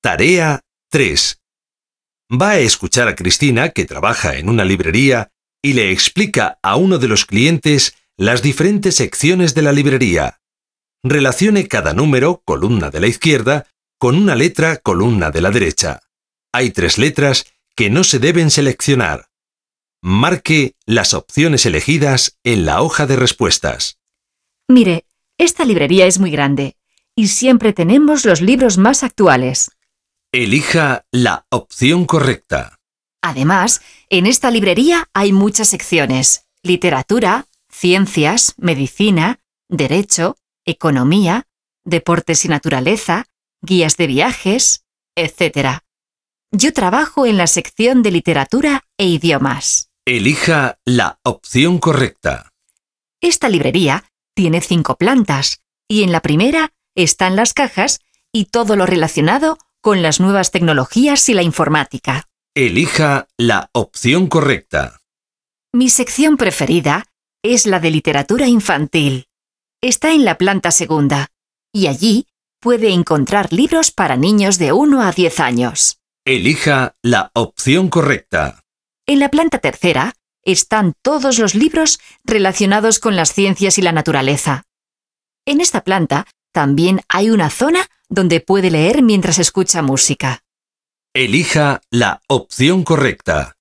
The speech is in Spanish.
Tarea 3. Va a escuchar a Cristina, que trabaja en una librería, y le explica a uno de los clientes las diferentes secciones de la librería. Relacione cada número, columna de la izquierda, con una letra, columna de la derecha. Hay 3 letras que no se deben seleccionar. Marque las opciones elegidas en la hoja de respuestas. Mire, esta librería es muy grande y siempre tenemos los libros más actuales. Elija la opción correcta. Además, en esta librería hay muchas secciones: literatura, ciencias, medicina, derecho, economía, deportes y naturaleza, guías de viajes, etc. Yo trabajo en la sección de literatura e idiomas. Elija la opción correcta. Esta librería tiene 5 plantas y en la primera están las cajas y todo lo relacionado con las nuevas tecnologías y la informática. Elija la opción correcta. Mi sección preferida es la de literatura infantil. Está en la planta segunda y allí puede encontrar libros para niños de 1 a 10 años. Elija la opción correcta. En la planta tercera están todos los libros relacionados con las ciencias y la naturaleza. En esta planta también hay una zona donde puede leer mientras escucha música. Elija la opción correcta.